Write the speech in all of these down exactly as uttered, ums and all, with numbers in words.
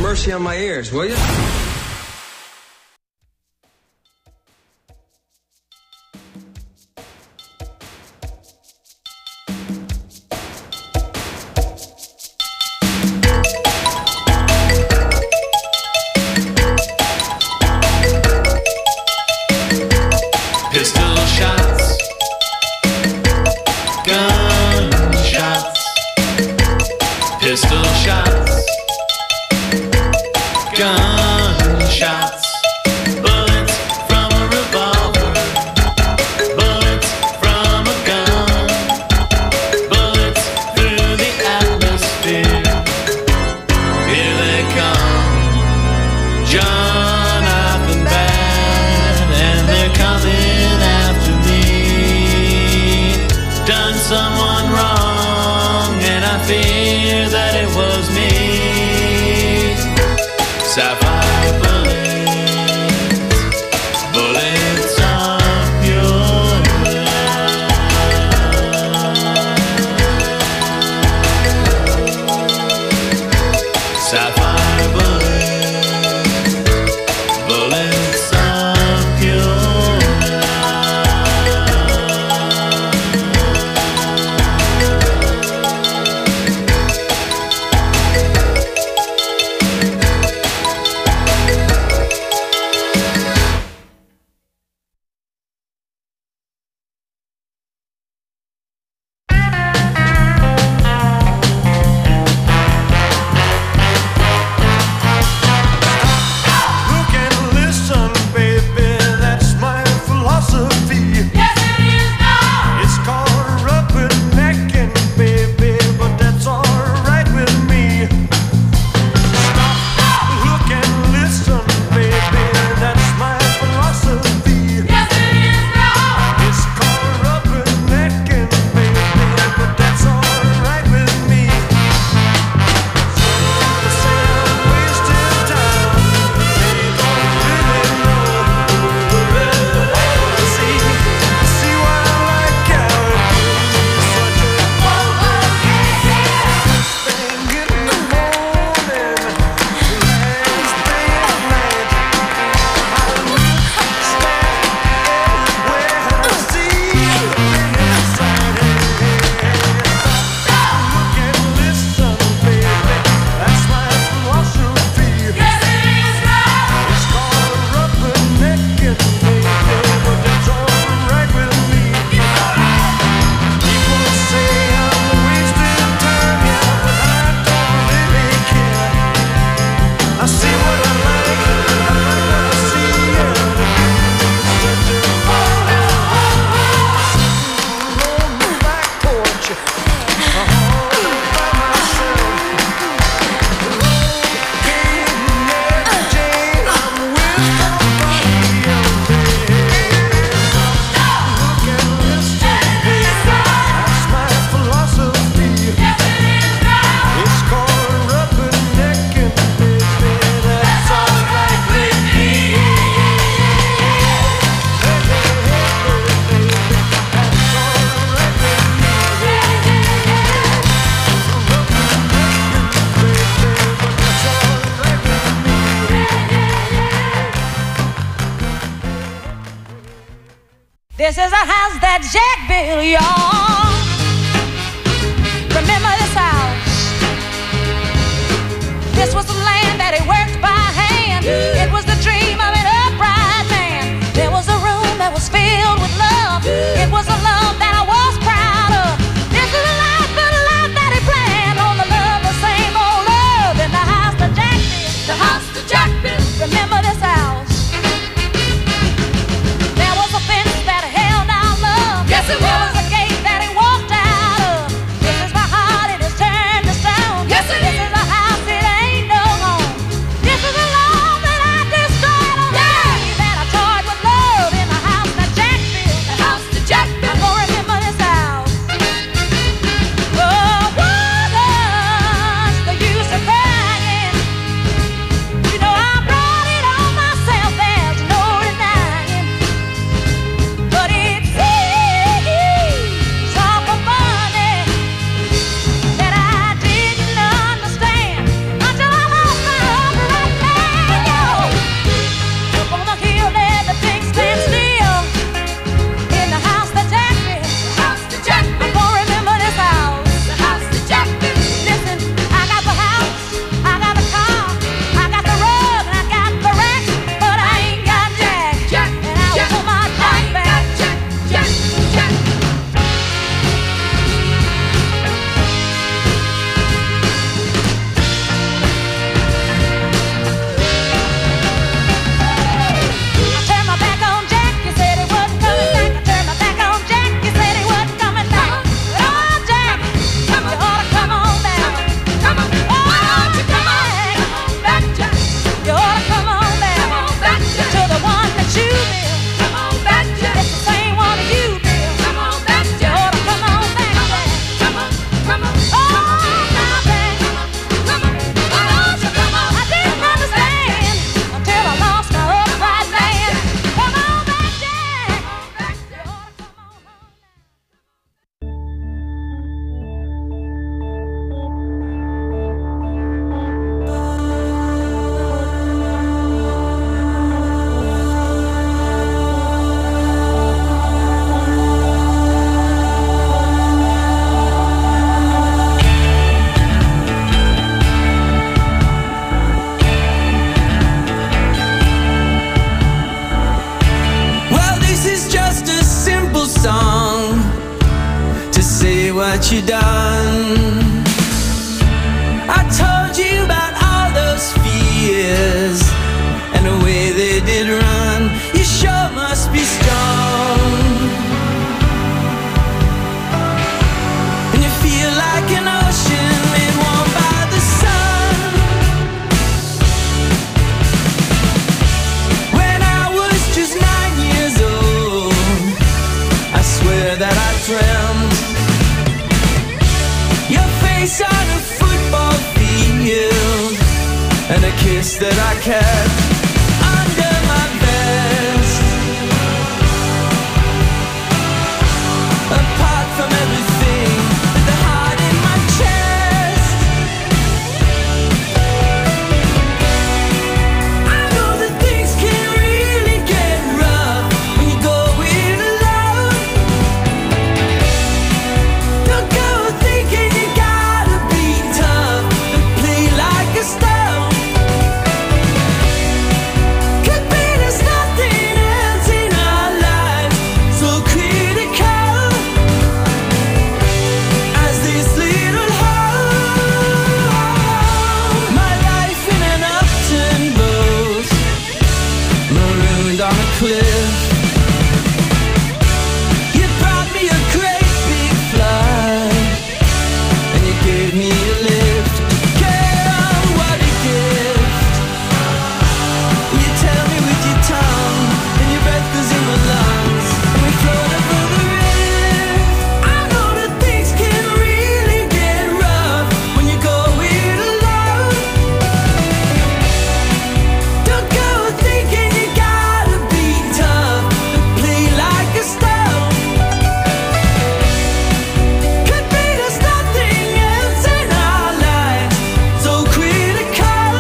mercy on my ears, will you? Pistol shots, gun shots, pistol shots, gun shots, bullets from a revolver, bullets from a gun, bullets through the atmosphere. Here they come, Jonathan Bad, and they're coming after me. Done someone wrong, and I fear that it was me. Sapphire bullets, bullets of your love. Sapphire bullets, bullets of your Look and listen, baby, that's my philosophy. Yes, it is now. It's called rubbernecking, baby, but that's alright with me. Stop, look and listen, baby, that's my philosophy. Yes, it is now. It's called rubbernecking, baby, but that's alright with me. Some say I'm wasting time, they don't really know. See, see what I like out of such a first thing in the morning, last thing at night. I look, stand everywhere I see you inside. Look and listen, baby, that's my philosophy. Yes, it is now. It's called rubbernecking, baby, but that's alright with me. People say I'm wasting time, yeah, but I don't really care. I see what I like, I like what I see, yeah. Such a sitting on the back porch, all by myself. Okay, Mary Jane, I'm with somebody else. Look and listen, baby, that's my philosophy. Yes, it is now. It's called rubbernecking, baby, that's alright with me. Hey, hey, hey, baby, that's alright with me. Rubbernecking, baby, but that's alright with me. This is a house that Jack built, y'all. Remember this house? This was the land that he worked by hand. It was the dream of an upright man. There was a room that was filled with love. It was a love that I was proud of. This is the life, the life that he planned on the love, the same old love in the house that Jack built. The house that Jack built. Remember this house? There was a fence that held our love. Yes, it There was. was a gate that he walked out of. This is my heart, it is turned to stone. Yes, it This is. is a house, it ain't no home. This is the love that I friend. Your face on a football field, and a kiss that I kept under my vest. Apart from everything, the heart in my chest. I know that things can really get rough when you go in alone. Don't go thinking you gotta be tough and play like a stone. Could be there's nothing else in our lives so critical as this little hole. My life in an upturned boat, marooned on a cliff. You brought me a great big flight, and you gave me a lift. Girl, what a gift. You tell me with your tongue, and your breath goes in my lungs, and we float over the rift. I know that things can really get rough when you go it alone. Don't go thinking you gotta be tough and play like a stone. Could be there's nothing else in our lives so critical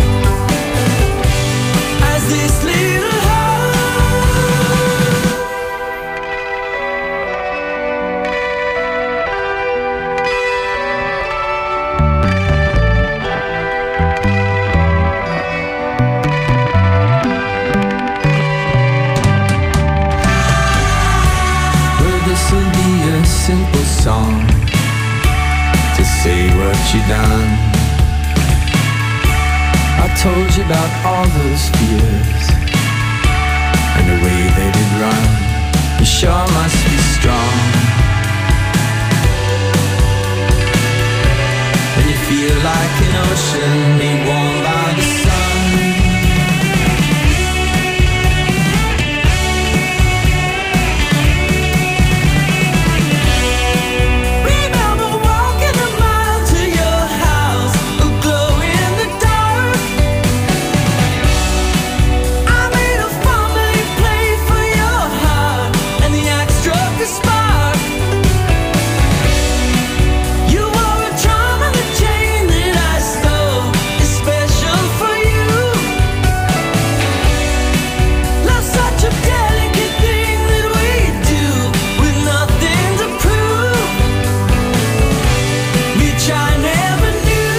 as this little hole. Well, this'll be a simple song to say what you done. I told you about all those fears and the way they did run. You sure must be strong. And you feel like an ocean being warmed by the sun. Remember walking a mile to your house, a glow in the dark. I made a fumbling play for your heart, and the axe struck a spark. You wore a charm on the chain that I stole, is special for you. Love's such a delicate thing that we do with nothing to prove, which I never knew.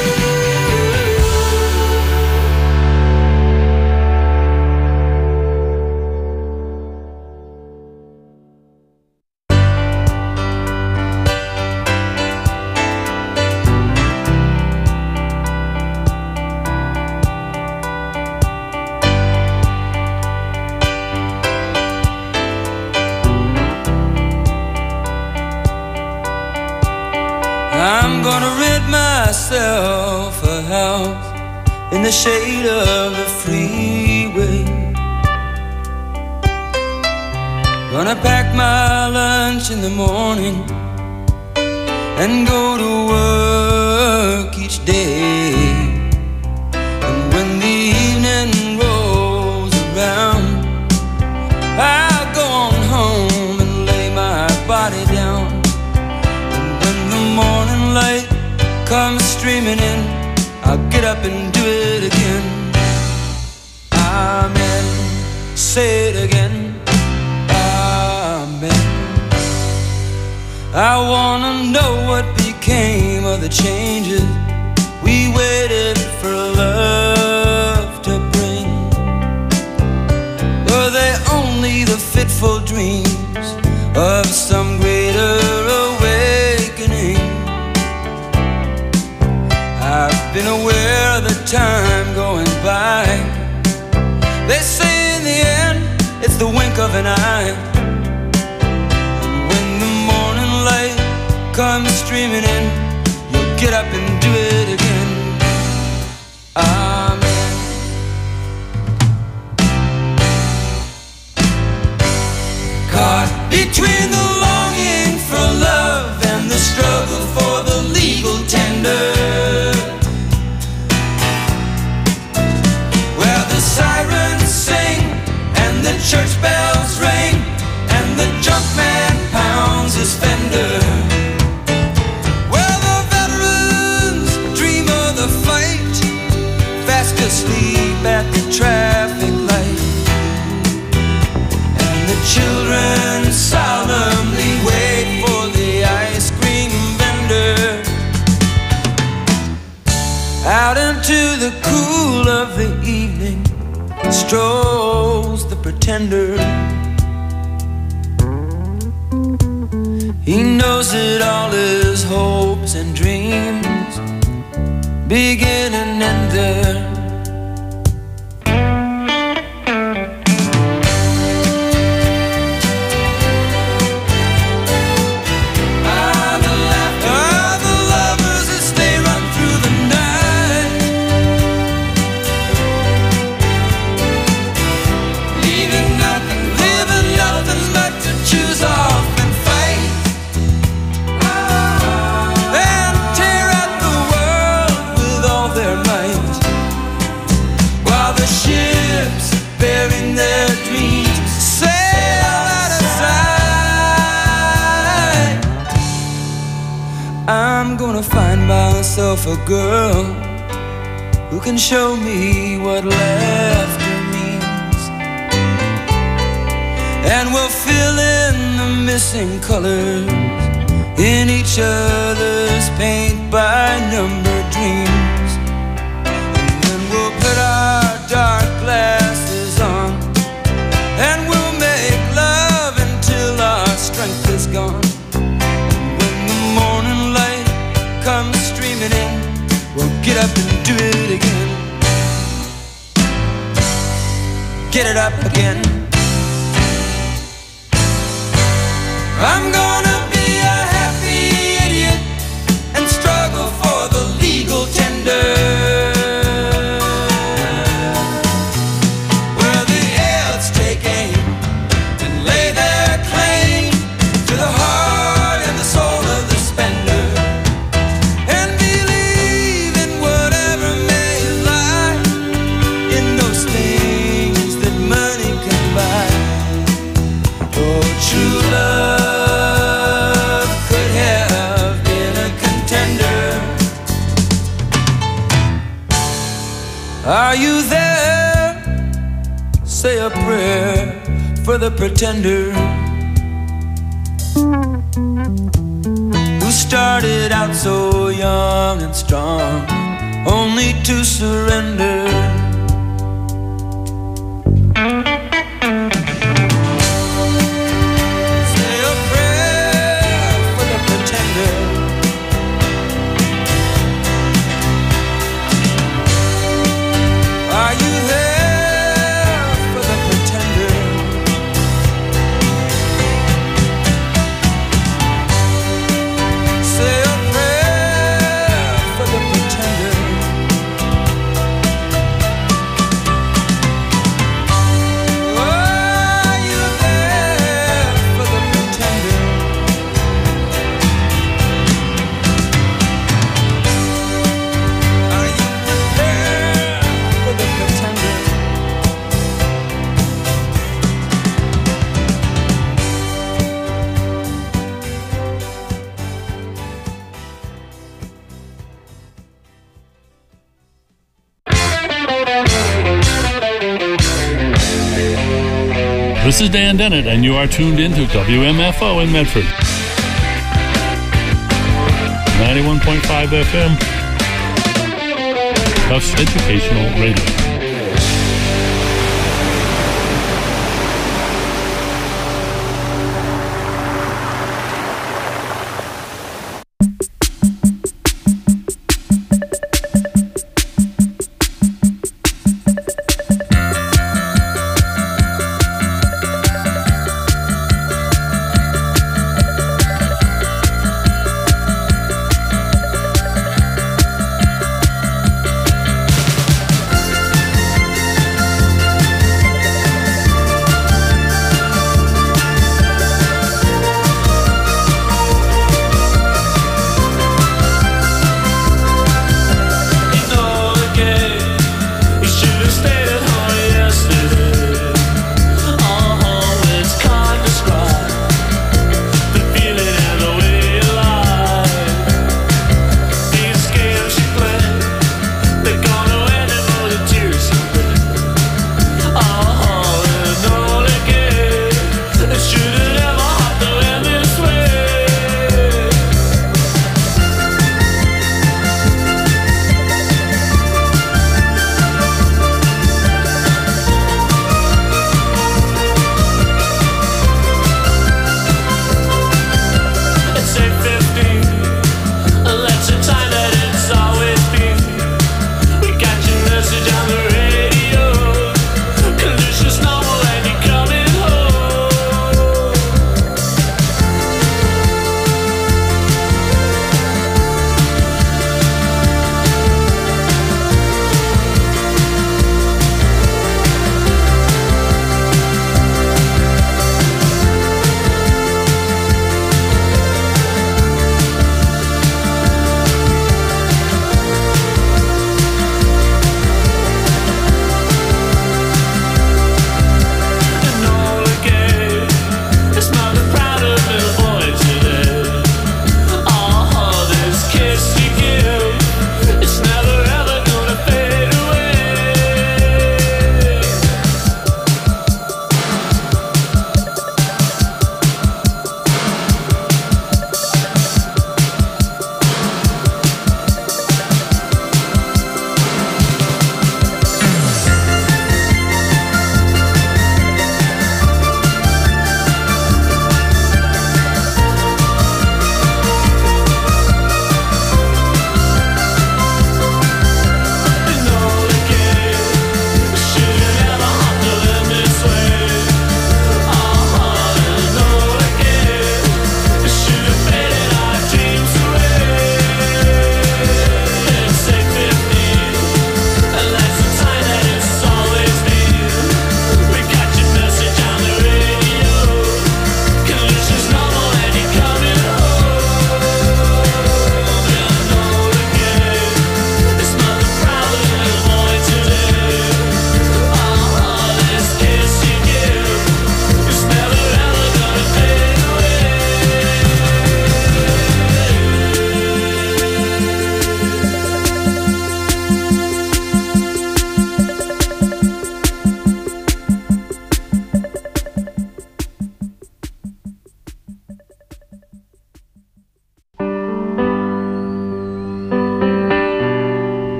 I'm gonna rent myself a house in the shade of the freeway. Gonna pack my lunch in the morning and go to work each day. And when the evening rolls around, I'll go on home and lay my body down. When the morning light comes streaming in, I'll get up and do it again. Amen. Say it again. Amen. I wanna know what became of the changes we waited for love to bring. Were they only the fitful dreams of some greater awakening? I've been aware of the time going by. They say in the end, it's the wink of an eye. And when the morning light comes streaming in, you'll get up and do it again. Amen. Caught between the longing pretender. He knows that all his hopes and dreams begin and end there. Myself a girl who can show me what laughter means, and we'll fill in the missing colors in each other's paint by number dreams. And then we'll put our dark glasses on, and we'll make love until our strength is gone. And when the morning light comes streaming in, we'll get up and do it again. Get it up again. I'm gonna be a happy idiot and struggle for the legal tender, where the elves take aim and lay their claim to the heart and the soul of the spender. Are you there? Say a prayer for the pretender who started out so young and strong, only to surrender. Say a prayer for the pretender. Are you there for the pretender? Say a prayer for the pretender. Are you there for the pretender? Are you prepared for the pretender? This is Dan Dennett, and you are tuned into W M F O in Medford. ninety-one point five F M. Tufts Educational Radio.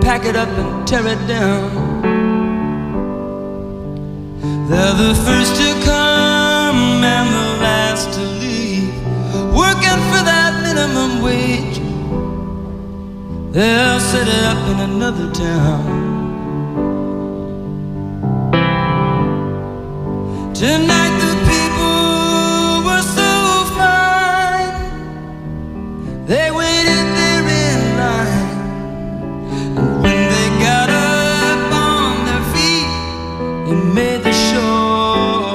pack it up and tear it down. They're the first to come and the last to leave, working for that minimum wage. They'll set it up in another town. Tonight the people were so fine, they waited there in line, and when they got up on their feet, they made the show.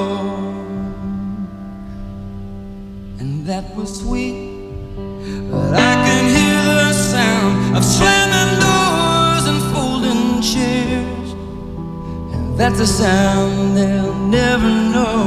And that was sweet, but I can hear the sound of slamming doors and folding chairs, and that's a sound they'll never know.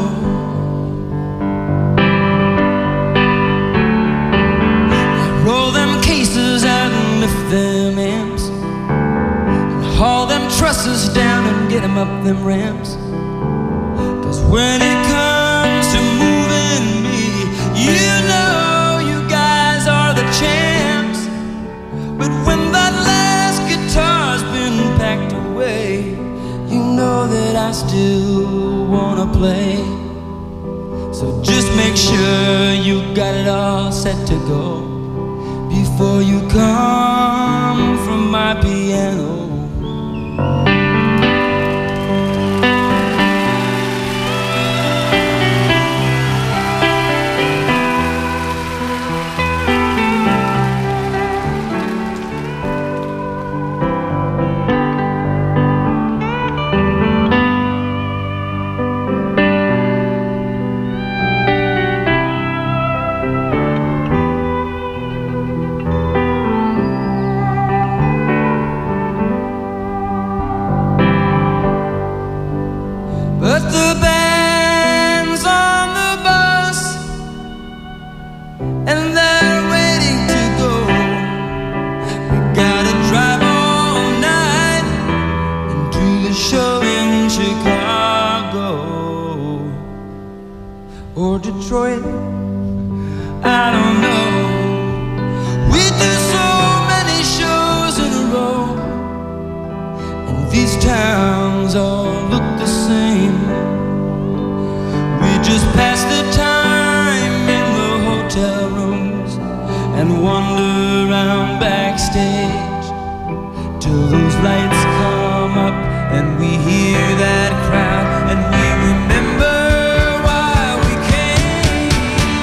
Roll them cases out and lift them amps, and haul them trusses down and get them up them ramps. Cause when it comes to moving me, you know you guys are the champs. But when that last guitar's been packed away, you know that I still wanna play. So just make sure you got it all set to go before you come from my piano. But the band's on the bus, and they're waiting to go. We gotta drive all night and do the show in Chicago or Detroit, I don't know. We do so many shows in a row, and these towns all look the same. We just pass the time in the hotel rooms and wander around backstage till those lights come up and we hear that crowd and we remember why we came.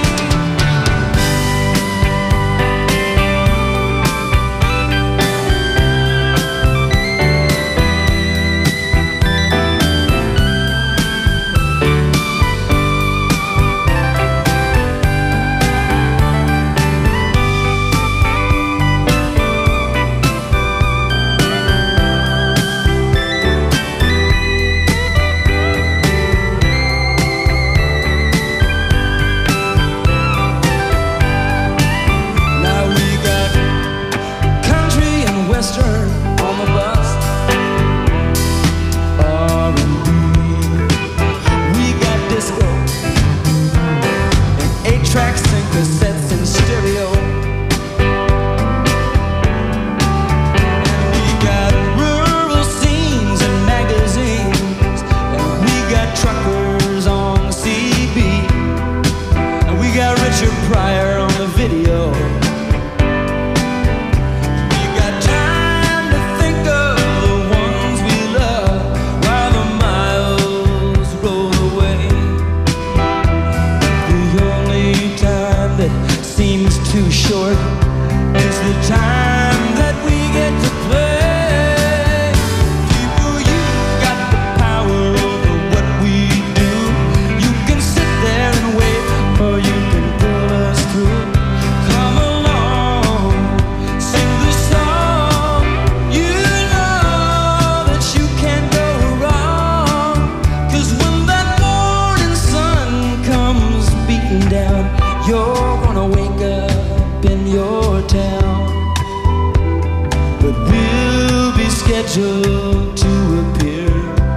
scheduled to appear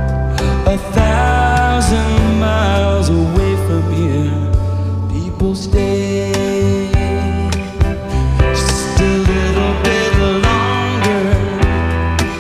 a thousand miles away from here. People stay just a little bit longer,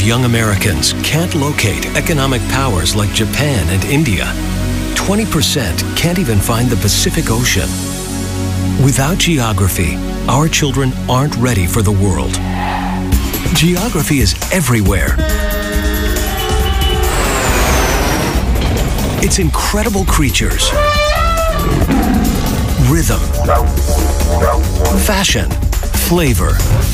young Americans can't locate economic powers like Japan and India. twenty percent can't even find the Pacific Ocean. Without geography, our children aren't ready for the world. Geography is everywhere. It's incredible creatures, rhythm, fashion, flavor.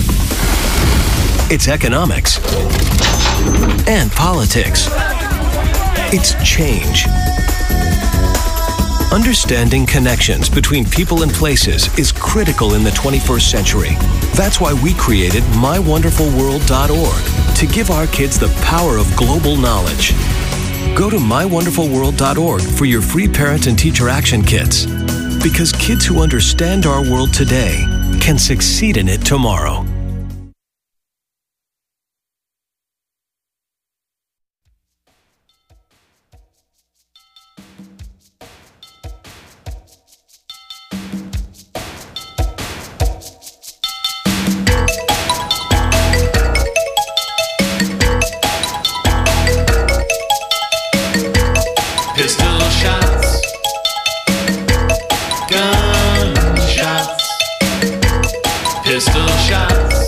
It's economics and politics. It's change. Understanding connections between people and places is critical in the twenty-first century. That's why we created my wonderful world dot org to give our kids the power of global knowledge. Go to my wonderful world dot org for your free parent and teacher action kits. Because kids who understand our world today can succeed in it tomorrow. Pistol shots, gun shots, pistol shots,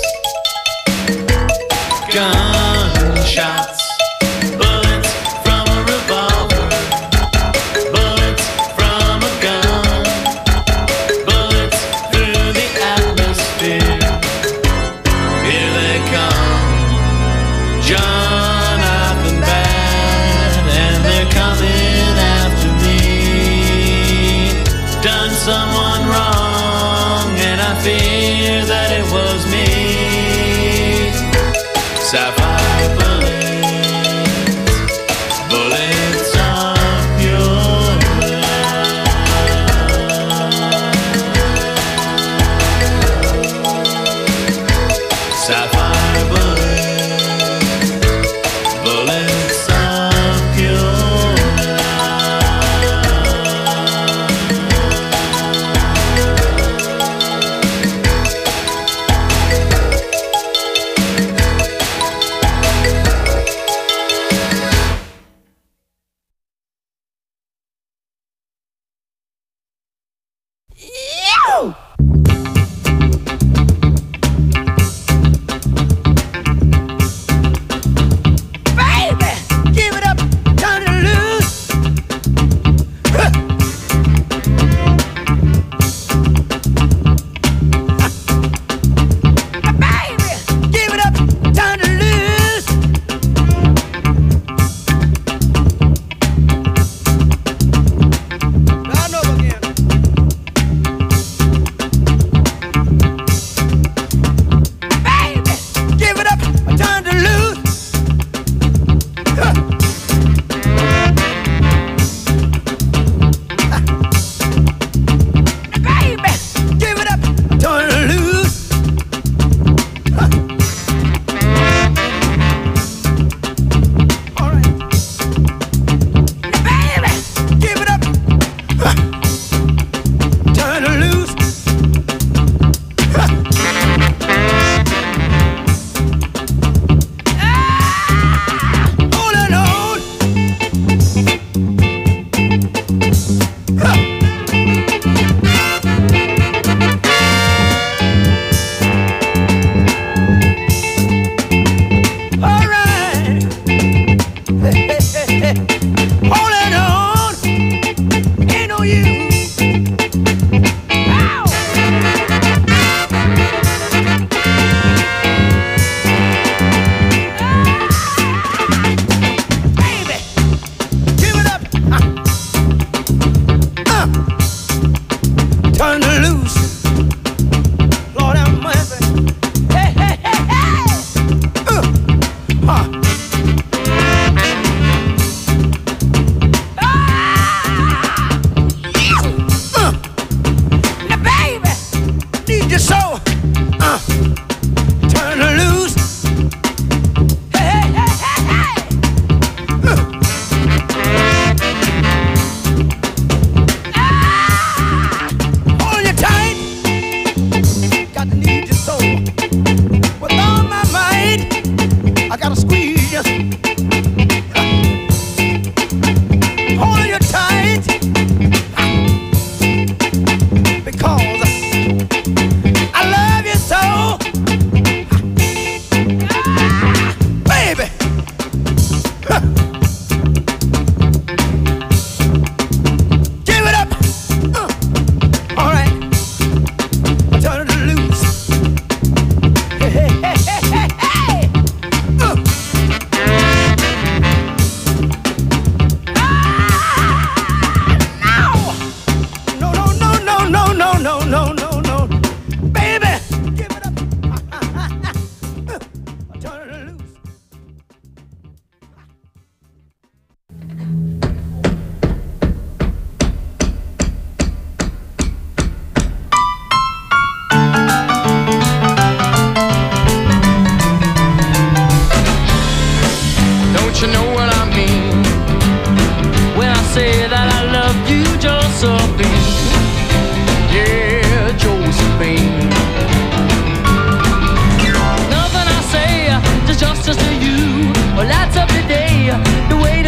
gun shots, bullets from a revolver, bullets from a gun, bullets through the atmosphere. Here they come, Jonathan Bad, and they're coming after me. Done someone wrong, and I fear that it was me. Sapphire bullets, bullets of pure love. Sapphire bullets, bullets of pure love.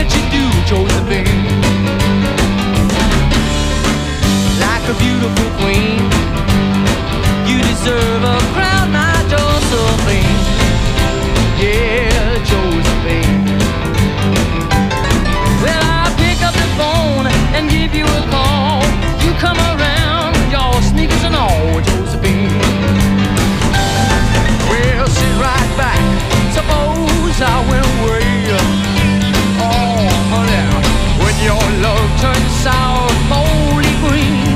that you do, Josephine. Like a beautiful queen, you deserve a crown, my Josephine. Yeah, Josephine. Well, I'll pick up the phone and give you a call. You come around, your sneakers and all, Josephine. Well, sit right back. Suppose I went away. Oh, honey, when your love turns sour, moldy green.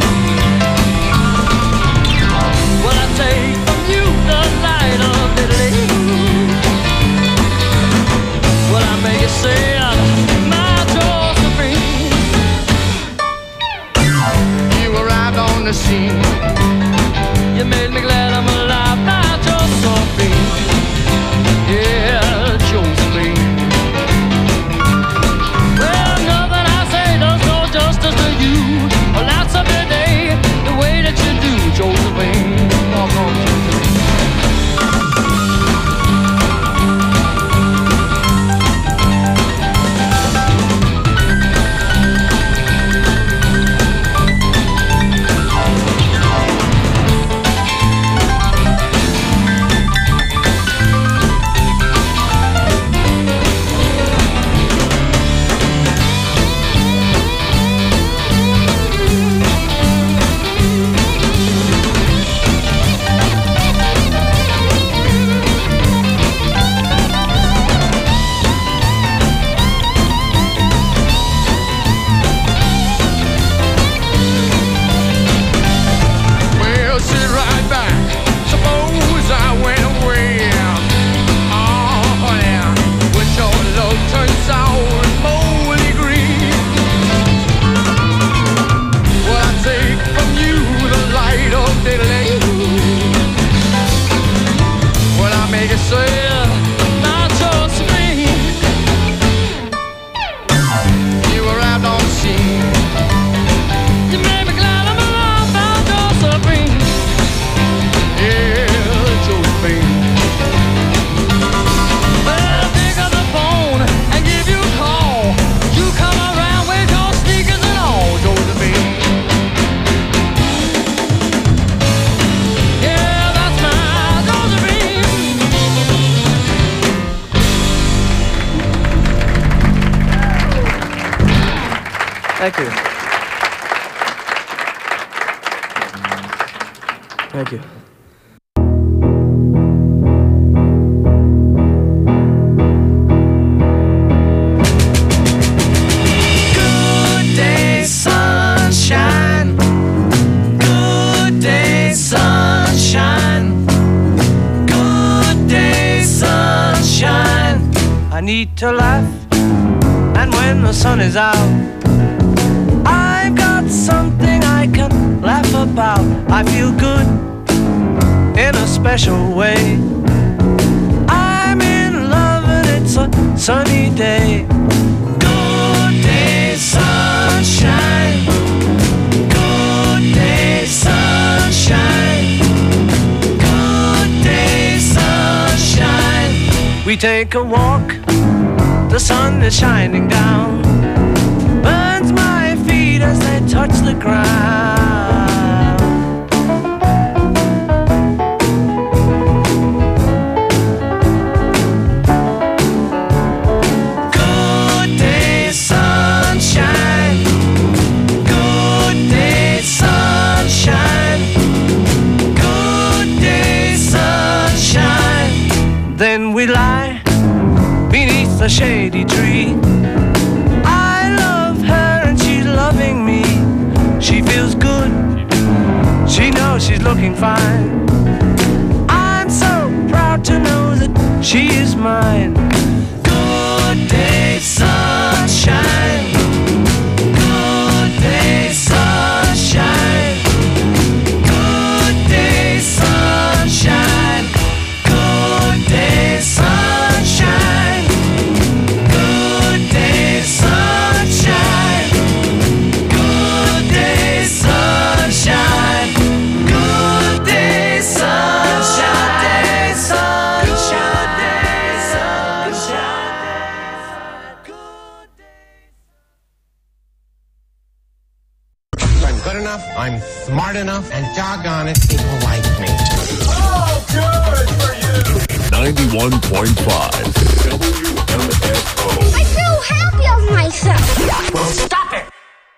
Well, I take from you the light of the day. Well, I make it sad, my Josephine. You arrived on the scene. You made me glad I'm alive, my Josephine. Yeah, Josephine. Well, nothing I say does no justice to you. Well, that's up the day, the way that you do, Josephine. Walk on, Josephine. Thank you. Thank you. Good day, sunshine. Good day, sunshine. Good day, sunshine. I need to laugh, and when the sun is out, I've got something I can laugh about. I feel good in a special way. I'm in love and it's a sunny day. Good day, sunshine. Good day, sunshine. Good day, sunshine. We take a walk, the sun is shining down, burns my feet as they touch the ground. Good day, sunshine. Good day, sunshine. Good day, sunshine. Then we lie beneath a shady tree. Loving me, she feels good. She knows she's looking fine. I'm so proud to know that she is mine. Good day, sunshine. Good day, sunshine. Good day, sunshine. Good day, sunshine. Good day, sunshine. Good day, sunshine. Good day, sunshine. enough, I'm smart enough, and doggone it, people like me. Oh, good for you. ninety-one point five W M F O. I feel happy of myself. Well, stop it.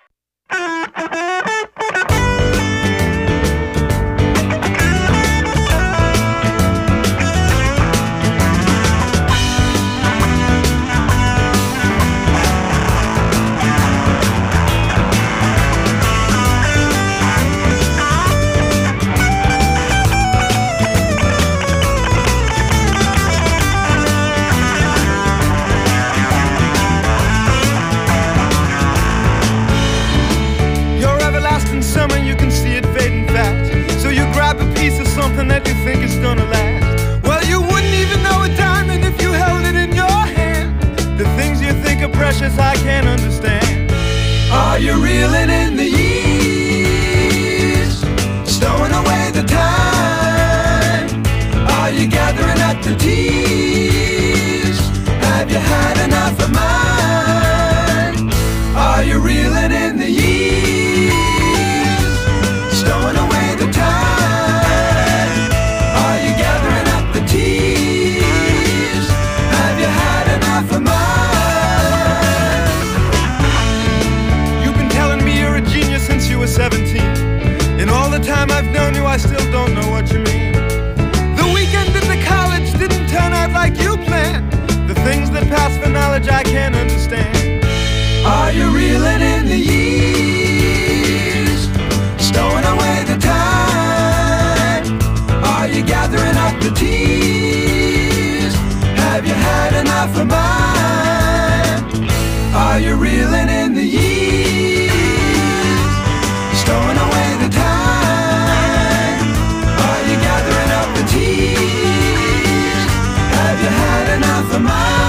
Something that you think is gonna last. Well, you wouldn't even know a diamond if you held it in your hand. The things you think are precious, I can't understand. Are you reeling in the years, stowing away the time? Are you gathering up the tears? Have you had enough of mine? Are you reeling in the years, stowing away the time? seventeen. In all the time I've known you, I still don't know what you mean. The weekend at the college didn't turn out like you planned. The things that pass for knowledge I can't understand. Are you reeling in the years, stowing away the time? Are you gathering up the tears? Have you had enough of mine? Are you reeling in the years, stowing away the time? Are you gathering up the tears? Have you had enough of mine?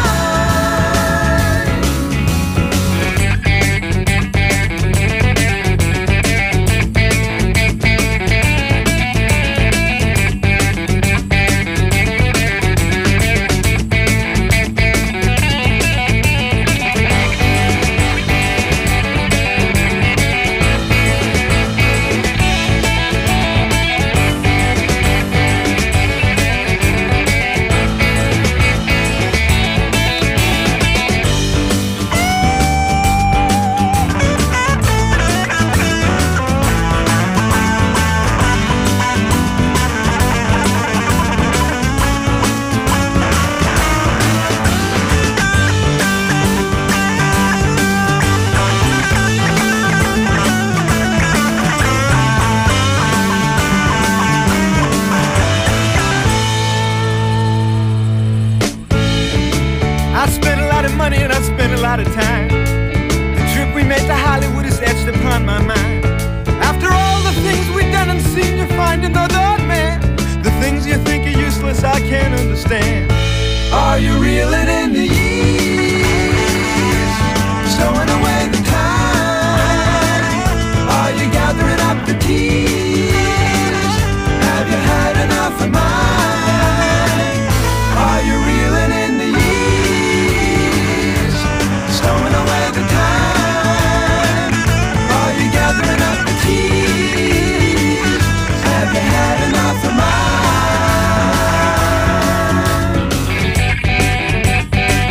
Of time. The trip we made to Hollywood is etched upon my mind. After all the things we've done and seen, you find another man. The things you think are useless, I can't understand. Are you reeling in the years, stowing away the time? Are you gathering up the tears? Have you had enough of mine? Are you reeling in the years, stowing away the time? Are you gathering up the tears? Have you had enough of mine?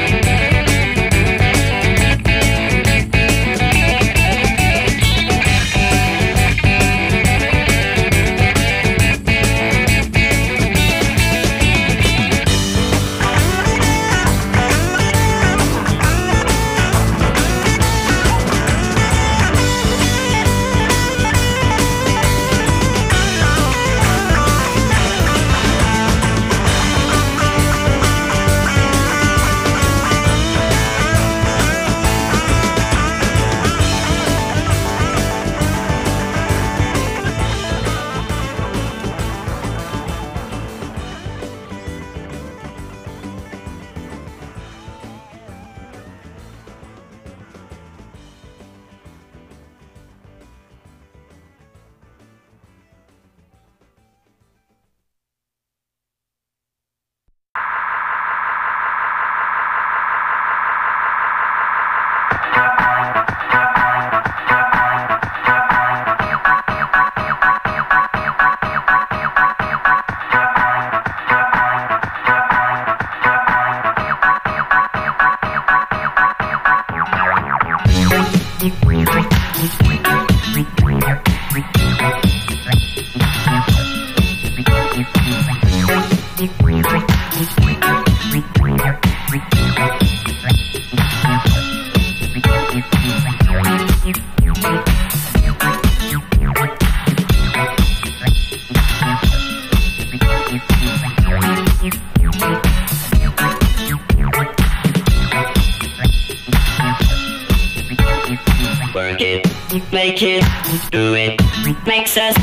makes us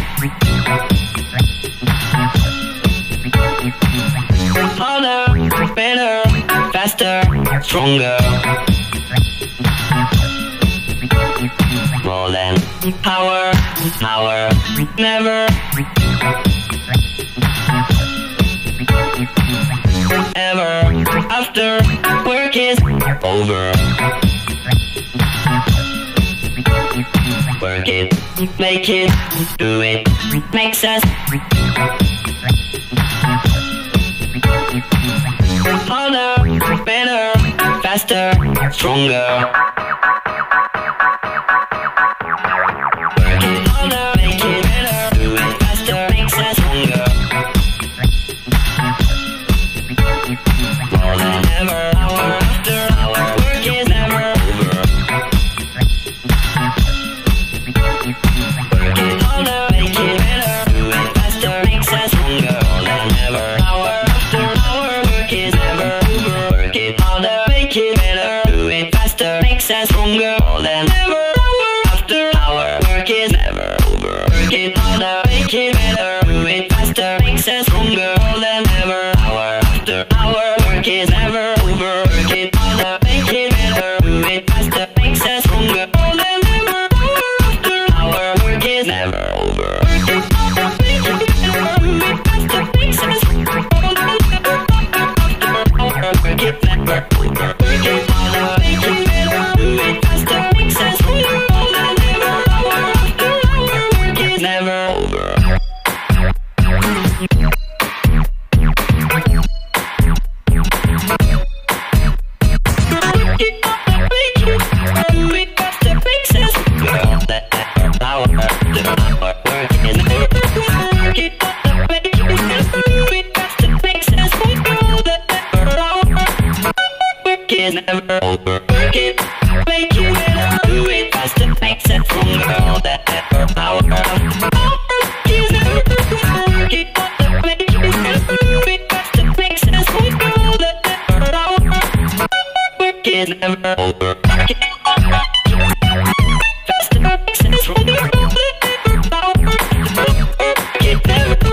harder, better, faster, stronger. More than power, power, never. Ever after work is over. Work it, make it, do it, makes us harder, better, faster, stronger. Work it harder, make it better, do it faster, makes us stronger. More than ever, hour after hour, work is never over. Work it harder, make it better, do it faster, makes us stronger. More than ever, hour after hour, work is never over. Work it harder, make it better, do it faster, makes us stronger. More than ever, hour after hour, work is never over. Work it harder, make it better, do it faster, makes us stronger. More than ever, hour after hour, work is never over. Work it harder, make it better, do it faster, makes us stronger. More than ever, hour after hour, work is never over. Work it harder, make it better, do it faster, makes us stronger. More than ever, hour after hour, work is never over. Work it harder, make it better, do it faster, makes us stronger. More than ever, hour after hour, work is never over. Never over. Work it, make it better, do it faster, makes it stronger. All that ever power. Work is never over. Work it, make it better, do it faster, makes it stronger. All that ever power. Work is never over. Work it faster, makes it stronger. All that ever power. Work it never.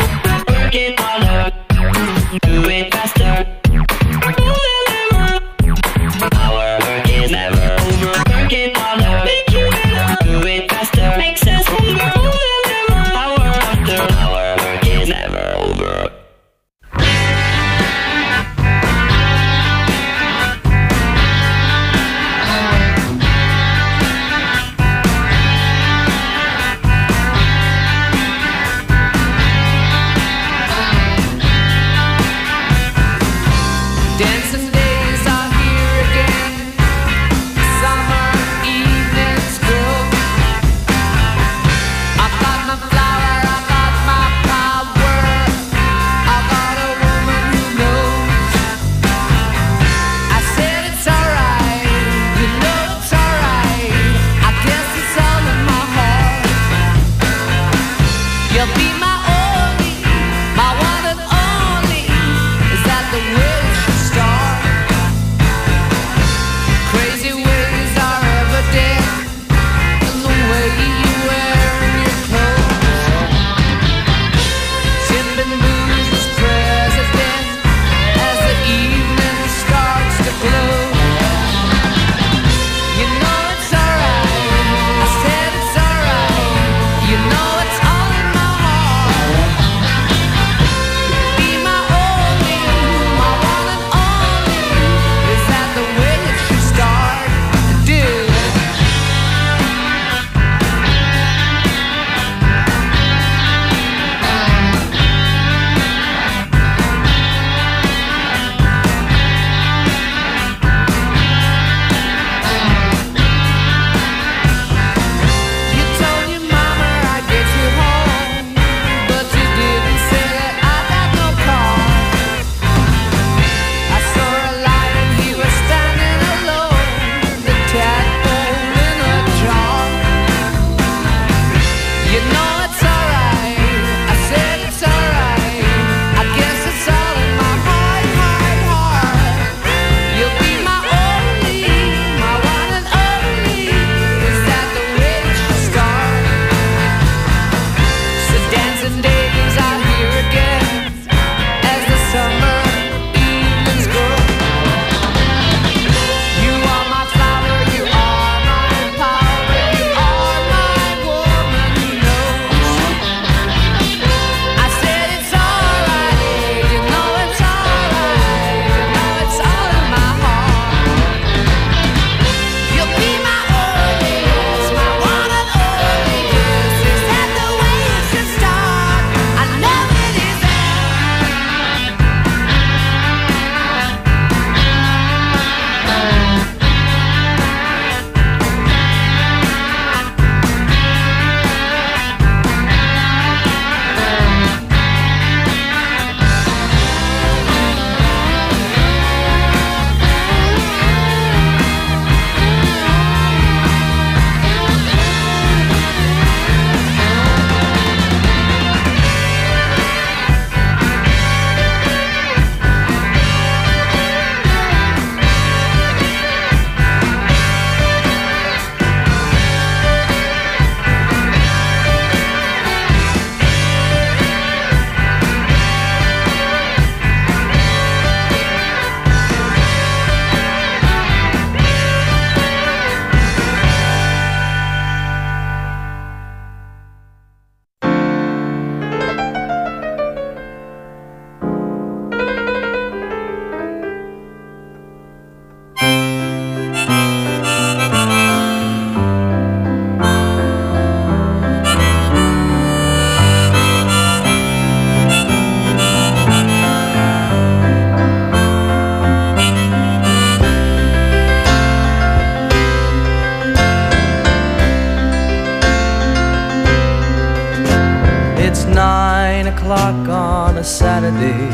o'clock on a Saturday.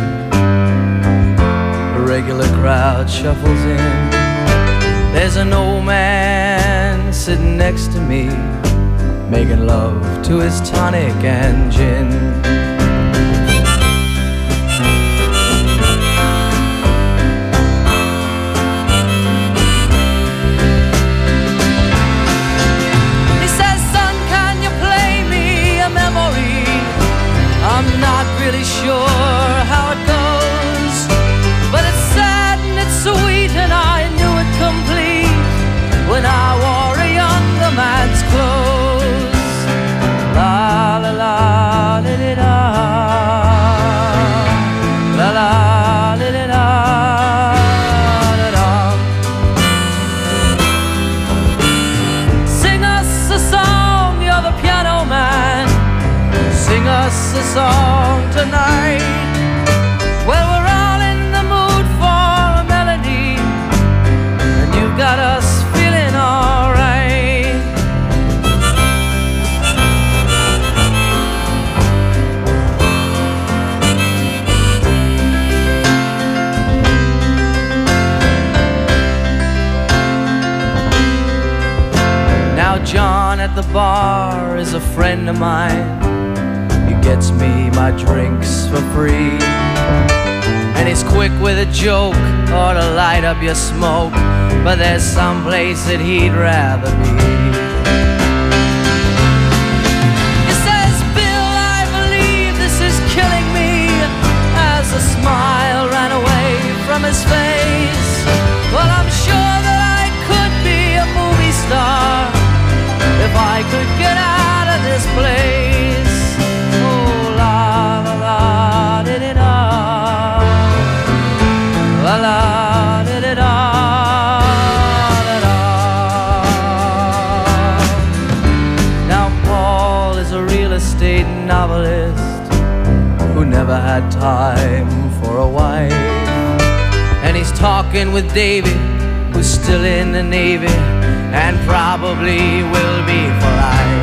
A regular crowd shuffles in. There's an old man sitting next to me, making love to his tonic and gin. He says, son, can you play me a memory? I'm not really sure how it goes, but it's sad and it's sweet, and I knew it complete when I wore a younger man's clothes. La la la li li da, la la li li da, da da. Sing us a song, you're the piano man. Sing us a song tonight. Well, we're all in the mood for a melody, and you've got us feeling alright. Now John at the bar is a friend of mine. He gets me my drinks for free, and he's quick with a joke or to light up your smoke, but there's some place that he'd rather be. He says, Bill, I believe this is killing me, as a smile ran away from his face. Well, I'm sure that I could be a movie star if I could get out of this place. Oh, la la la di di da, la la di di da, da da. Now Paul is a real estate novelist who never had time for a wife, and he's talking with Davy, who's still in the Navy and probably will be for life.